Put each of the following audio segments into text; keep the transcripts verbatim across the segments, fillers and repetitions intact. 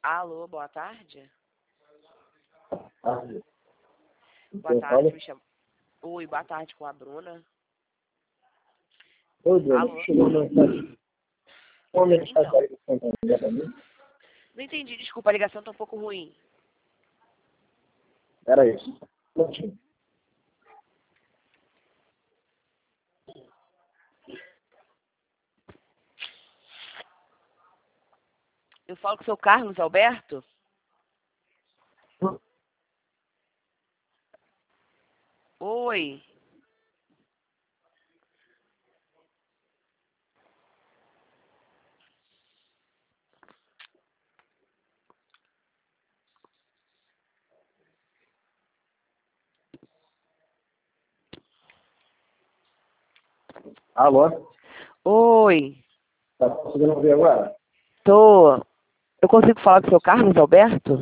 Alô, boa tarde. Tarde. Boa tarde, me chamo. Oi, boa tarde com a Bruna. Oi, Bruna. Alô? Chegou uma mensagem. Uma mensagem Então. aí do Santander pra mim. Não entendi, desculpa, a ligação tá um pouco ruim. Era isso. Prontinho. Eu falo com o seu Carlos Alberto? Oi. Alô? Oi. Tá conseguindo ouvir agora? Tô. Eu consigo falar com o seu Carlos Alberto?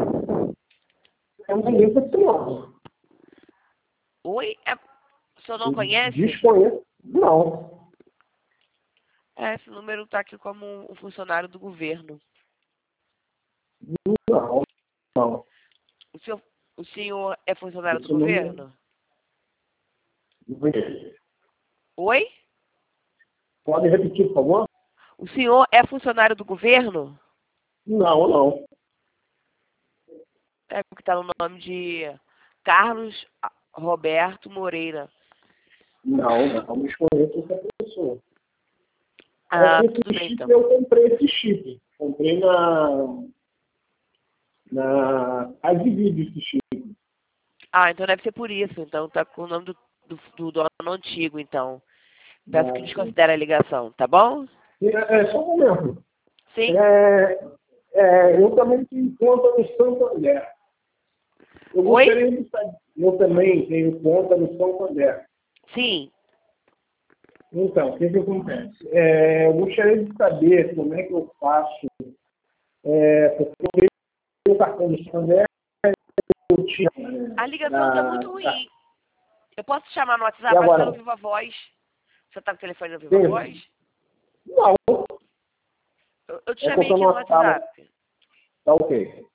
Eu não ligo esse nome. Oi? É... O senhor não conhece? Desconheço. Não. É, esse número tá aqui como um funcionário do governo. Não. Não. O senhor, o senhor é funcionário do Esse número... governo? Não entendi. Oi? Pode repetir, por favor? O senhor é funcionário do governo? Não, não. É porque tá no nome de Carlos Roberto Moreira. Não, não. Desconheço essa pessoa. Ah, Esse tudo bem chip, então. eu comprei esse chip. Comprei na... Na... As vídeos esse chip. Ah, então deve ser por isso. Então tá com o nome do, do, do dono antigo, então. Peço que Ah, sim. desconsidere a ligação, tá bom? É, é, só um momento. Sim? É, é, eu também tenho conta no Santander. Eu Oi? gostaria de saber. Eu também tenho conta no Santander. Sim. Então, o que, que acontece? É, eu gostaria de saber como é que eu faço. É, porque eu tenho o cartão do Santander. Eu tinha, A ligação tá na, muito ruim. Eu posso te chamar no e WhatsApp, acho que tá no agora? Viva Voz. Você tá com o telefone no Viva Voz? Sim. Não, Eu, eu te é que eu chamei estou aqui no numa sala. WhatsApp. Tá ok.